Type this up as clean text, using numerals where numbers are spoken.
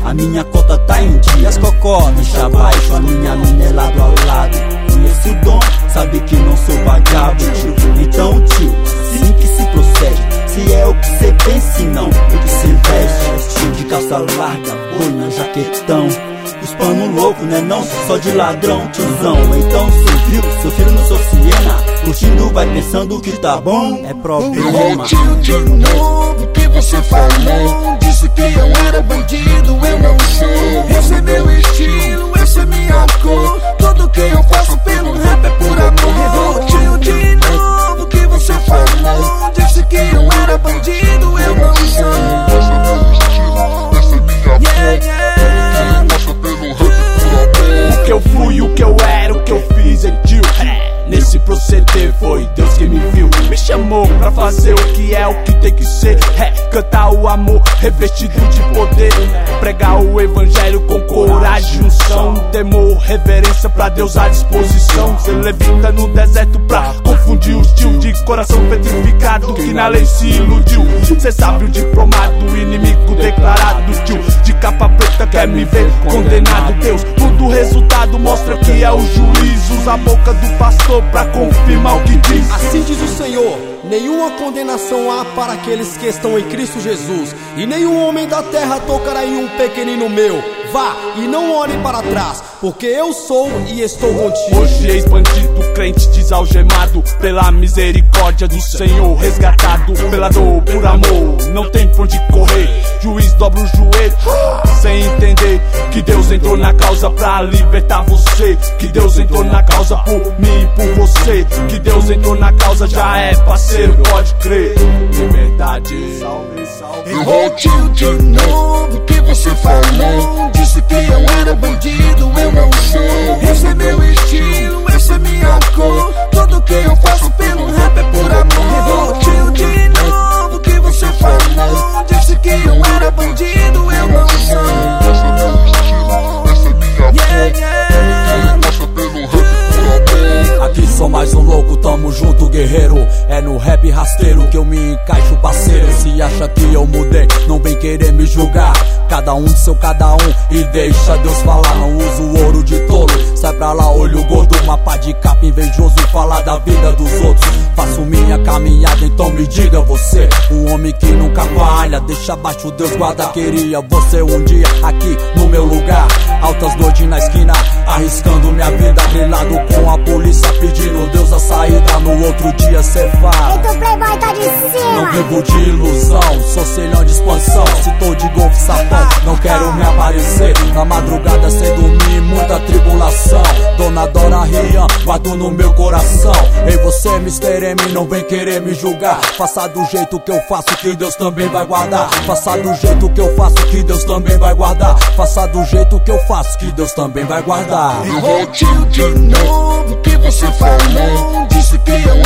a minha conta tá em dia. As cocó, deixa abaixo, a minha mina é lado a lado. Conheço o dom, sabe que não sou vagabundo, tio. Então, tio, assim que se procede. Se é o que cê pensa e não o que cê veste. Tio de calça larga, boina, jaquetão. Os pano louco, né não? Só de ladrão, tiozão. Então cê viu, seu filho não sou Siena. Curtindo, vai pensando que tá bom. É problema. Tio de novo, que você falou. Disse que eu era bandido, eu não sou. Esse é meu estilo, essa é minha cor. Tudo que eu faço pelo rap é por amor. Tio de novo, que você falou. Disse que eu era bandido, eu não sou. Esse é meu estilo, essa é minha cor. O que eu fui, o que eu era, o que eu fiz é tio. Nesse proceder foi Deus que me viu, me chamou pra fazer o que é, o que tem que ser. Cantar o amor revestido de poder, pregar o evangelho com coragem, unção, temor, reverência pra Deus à disposição. Cê levita no deserto pra confundir os tio de coração petrificado que na lei se iludiu. Cê sabe o diplomado, inimigo declarado, tio de capa preta quer me ver condenado. Deus, tudo resultado mostra que é o juiz. Usa a boca do pastor pra confirmar o que diz. Assim diz o Senhor: nenhuma condenação há para aqueles que estão em Cristo Jesus, e nenhum homem da terra tocará em um pequenino meu. Vá e não olhe para trás, porque eu sou e estou contigo. Hoje ex-bandido, crente desalgemado, pela misericórdia do Senhor, resgatado pela dor, por amor, não tem por onde correr. Juiz dobra o joelho, sem entender que Deus entrou na causa pra libertar você. Que Deus entrou na causa por mim e por você. Que Deus entrou na causa, já é parceiro, pode crer. Liberdade. Salve, salve. Errou, tio, de novo, que você falou. Disse que eu era bandido, eu não sou. Esse é meu estilo, essa é minha cor. Tudo que eu faço pelo rap é por amor. Tio, de novo, que você falou. Disse que eu era bandido, eu não sou. Esse é meu estilo, essa é minha cor. Passa pelo rap por amor. Aqui sou mais um louco, tamo junto, guerreiro. É no rap rasteiro que eu me encaixo, parceiro. Se acha que eu mudei, não vem querer me julgar. Cada um de seu cada um e deixa Deus falar. Não uso ouro de tolo, sai pra lá olho gordo. Mapa de capa invejoso, falar da vida dos outros. Faço minha caminhada, então me diga você, um homem que nunca falha, deixa abaixo Deus guarda. Queria você um dia aqui no meu lugar. Altas noites na esquina, arriscando minha vida. Grilado com a polícia, pedindo Deus a saída. No outro dia cê fala: eita, o playboy tá de cima. Não vivo de ilusão, sou selhão de expansão. Se tô de golfe sapão, não quero me aparecer. Na madrugada sem dormir, muita tribulação. Dona Dora Rian, guardo no meu coração. Ei você, Mr. M, não vem querer me julgar. Faça do jeito que eu faço, que Deus também vai guardar. Faça do jeito que eu faço, que Deus também vai guardar. Faça do jeito que eu faço, que Deus também vai guardar. Errou, tio, de novo, que você falou. Disse que eu